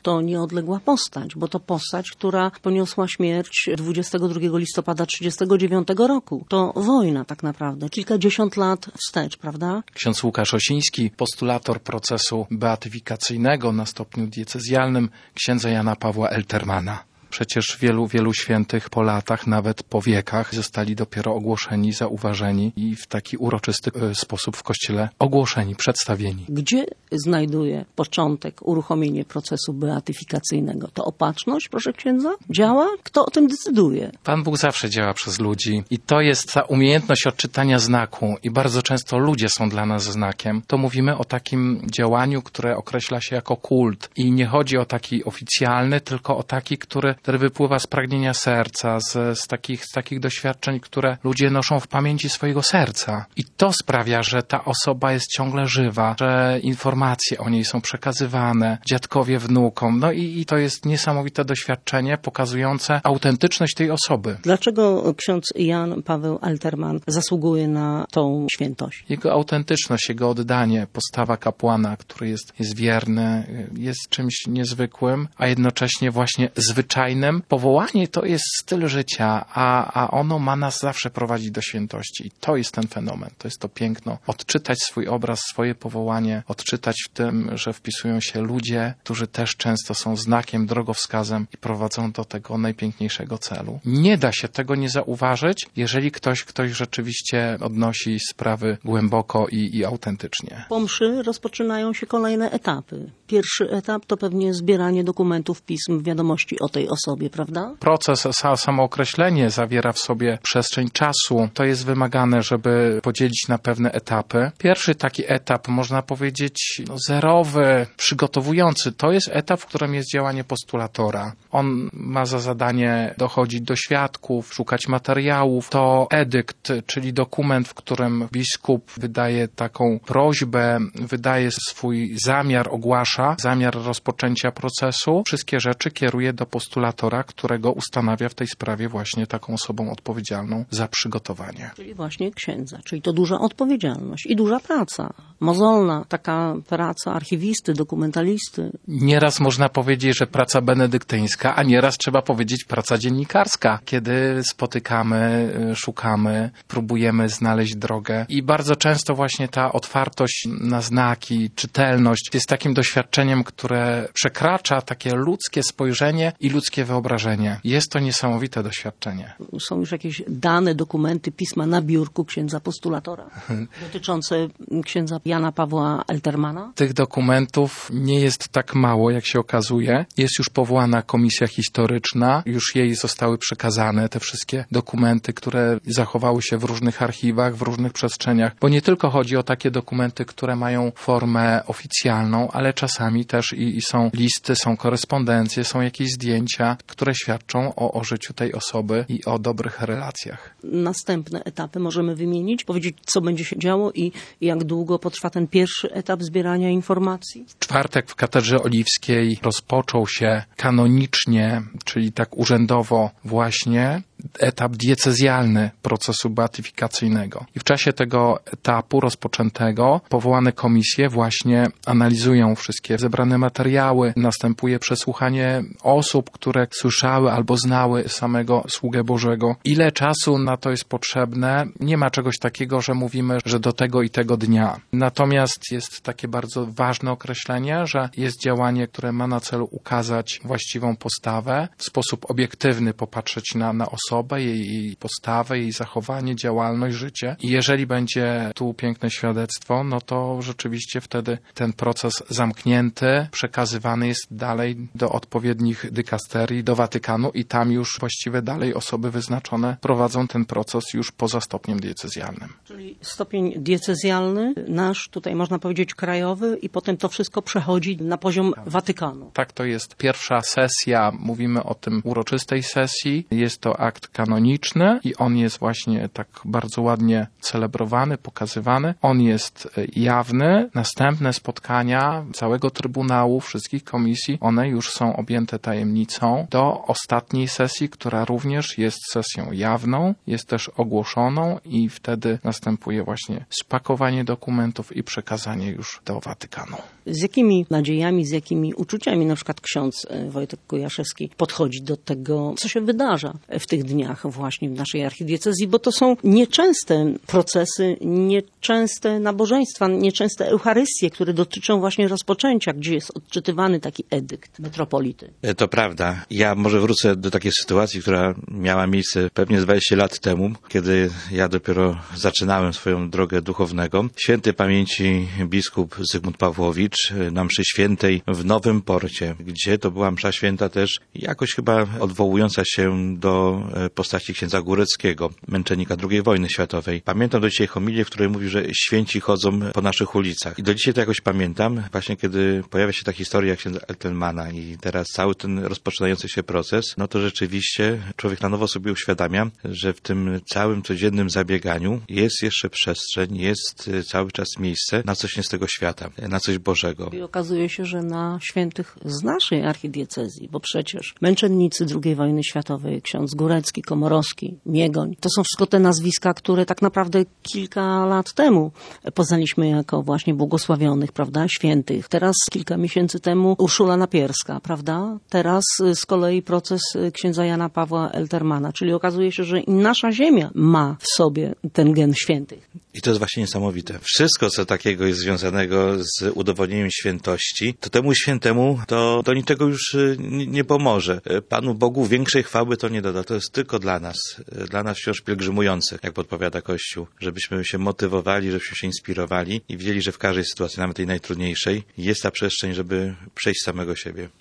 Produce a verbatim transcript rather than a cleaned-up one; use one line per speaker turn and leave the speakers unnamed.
to nieodległa postać, bo to postać, która poniosła śmierć dwudziestego drugiego listopada trzydziestego dziewiątego roku. To wojna tak naprawdę, kilkadziesiąt lat wstecz, prawda?
Ksiądz Łukasz Osiński, postulator procesu beatyfikacyjnego na stopniu diecezjalnym księdza Jana Pawła Eltermana. Przecież wielu, wielu świętych po latach, nawet po wiekach, zostali dopiero ogłoszeni, zauważeni i w taki uroczysty sposób w Kościele ogłoszeni, przedstawieni.
Gdzie znajduje początek uruchomienie procesu beatyfikacyjnego? To opatrzność, proszę księdza? Działa? Kto o tym decyduje?
Pan Bóg zawsze działa przez ludzi i to jest ta umiejętność odczytania znaku i bardzo często ludzie są dla nas znakiem. To mówimy o takim działaniu, które określa się jako kult i nie chodzi o taki oficjalny, tylko o taki, który który wypływa z pragnienia serca, z, z, takich, z takich doświadczeń, które ludzie noszą w pamięci swojego serca. I to sprawia, że ta osoba jest ciągle żywa, że informacje o niej są przekazywane dziadkowie wnukom. No i, i to jest niesamowite doświadczenie pokazujące autentyczność tej osoby.
Dlaczego ksiądz Jan Paweł Elterman zasługuje na tą świętość?
Jego autentyczność, jego oddanie, postawa kapłana, który jest, jest wierny, jest czymś niezwykłym, a jednocześnie właśnie zwyczajnym. Powołanie to jest styl życia, a, a ono ma nas zawsze prowadzić do świętości. I to jest ten fenomen, to jest to piękno. Odczytać swój obraz, swoje powołanie, odczytać w tym, że wpisują się ludzie, którzy też często są znakiem, drogowskazem i prowadzą do tego najpiękniejszego celu. Nie da się tego nie zauważyć, jeżeli ktoś, ktoś rzeczywiście odnosi sprawy głęboko i, i autentycznie.
Po mszy rozpoczynają się kolejne etapy. Pierwszy etap to pewnie zbieranie dokumentów, pism, wiadomości o tej osobie, prawda?
Proces, samookreślenie zawiera w sobie przestrzeń czasu. To jest wymagane, żeby podzielić na pewne etapy. Pierwszy taki etap, można powiedzieć, no, zerowy, przygotowujący, to jest etap, w którym jest działanie postulatora. On ma za zadanie dochodzić do świadków, szukać materiałów. To edykt, czyli dokument, w którym biskup wydaje taką prośbę, wydaje swój zamiar, ogłasza zamiar rozpoczęcia procesu. Wszystkie rzeczy kieruje do postulatora, którego ustanawia w tej sprawie właśnie taką osobą odpowiedzialną za przygotowanie.
Czyli właśnie księdza, czyli to duża odpowiedzialność i duża praca. Mozolna taka praca archiwisty, dokumentalisty.
Nieraz można powiedzieć, że praca benedyktyńska, a nieraz trzeba powiedzieć praca dziennikarska, kiedy spotykamy, szukamy, próbujemy znaleźć drogę i bardzo często właśnie ta otwartość na znaki, czytelność jest takim doświadczeniem, które przekracza takie ludzkie spojrzenie i ludzkie wyobrażenie. Jest to niesamowite doświadczenie.
Są już jakieś dane, dokumenty, pisma na biurku księdza postulatora dotyczące księdza Jana Pawła Eltermana?
Tych dokumentów nie jest tak mało, jak się okazuje. Jest już powołana komisja historyczna, już jej zostały przekazane te wszystkie dokumenty, które zachowały się w różnych archiwach, w różnych przestrzeniach, bo nie tylko chodzi o takie dokumenty, które mają formę oficjalną, ale czasami też i, i są listy, są korespondencje, są jakieś zdjęcia, które świadczą o, o życiu tej osoby i o dobrych relacjach.
Następne etapy możemy wymienić, powiedzieć, co będzie się działo i jak długo potrwa ten pierwszy etap zbierania informacji?
W czwartek w Katedrze Oliwskiej rozpoczął się kanonicznie, czyli tak urzędowo właśnie, etap diecezjalny procesu beatyfikacyjnego. I w czasie tego etapu rozpoczętego powołane komisje właśnie analizują wszystkie zebrane materiały, następuje przesłuchanie osób, które słyszały albo znały samego sługę Bożego. Ile czasu na to jest potrzebne? Nie ma czegoś takiego, że mówimy, że do tego i tego dnia. Natomiast jest takie bardzo ważne określenie, że jest działanie, które ma na celu ukazać właściwą postawę, w sposób obiektywny popatrzeć na, na osobę, jej, jej postawę, jej zachowanie, działalność, życie. I jeżeli będzie tu piękne świadectwo, no to rzeczywiście wtedy ten proces zamknięty, przekazywany jest dalej do odpowiednich dykasterii, do Watykanu i tam już właściwie dalej osoby wyznaczone prowadzą ten proces już poza stopniem diecezjalnym.
Czyli stopień diecezjalny, nasz tutaj można powiedzieć krajowy i potem to wszystko przechodzi na poziom Watykanu.
Tak, to jest pierwsza sesja, mówimy o tym uroczystej sesji. Jest to akt akt kanoniczny i on jest właśnie tak bardzo ładnie celebrowany, pokazywany. On jest jawny. Następne spotkania całego Trybunału, wszystkich komisji, one już są objęte tajemnicą do ostatniej sesji, która również jest sesją jawną, jest też ogłoszoną i wtedy następuje właśnie spakowanie dokumentów i przekazanie już do Watykanu.
Z jakimi nadziejami, z jakimi uczuciami na przykład ksiądz Wojtek Kujaszewski podchodzi do tego, co się wydarza w tych dniach właśnie w naszej archidiecezji, bo to są nieczęste procesy, nieczęste nabożeństwa, nieczęste eucharystie, które dotyczą właśnie rozpoczęcia, gdzie jest odczytywany taki edykt metropolity.
To prawda. Ja może wrócę do takiej sytuacji, która miała miejsce pewnie dwadzieścia lat temu, kiedy ja dopiero zaczynałem swoją drogę duchownego. Świętej pamięci biskup Zygmunt Pawłowicz na mszy świętej w Nowym Porcie, gdzie to była msza święta też jakoś chyba odwołująca się do postaci księdza Góreckiego, męczennika drugiej wojny światowej. Pamiętam do dzisiaj homilię, w której mówi, że święci chodzą po naszych ulicach. I do dzisiaj to jakoś pamiętam, właśnie kiedy pojawia się ta historia księdza Eltelmana i teraz cały ten rozpoczynający się proces, no to rzeczywiście człowiek na nowo sobie uświadamia, że w tym całym codziennym zabieganiu jest jeszcze przestrzeń, jest cały czas miejsce na coś nie z tego świata, na coś Bożego.
I okazuje się, że na świętych z naszej archidiecezji, bo przecież męczennicy drugiej wojny światowej, ksiądz Górecki, Komorowski, Miegoń, to są wszystko te nazwiska, które tak naprawdę kilka lat temu poznaliśmy jako właśnie błogosławionych, prawda, świętych. Teraz kilka miesięcy temu Urszula Napierska, prawda? Teraz z kolei proces księdza Jana Pawła Eltermana, czyli okazuje się, że i nasza ziemia ma w sobie ten gen świętych.
I to jest właśnie niesamowite. Wszystko, co takiego jest związanego z udowodnieniem świętości, to temu świętemu to do niczego już nie, nie pomoże. Panu Bogu większej chwały to nie doda. To jest tylko dla nas, dla nas wciąż pielgrzymujących, jak podpowiada Kościół, żebyśmy się motywowali, żebyśmy się inspirowali i wiedzieli, że w każdej sytuacji, nawet tej najtrudniejszej, jest ta przestrzeń, żeby przejść samego siebie.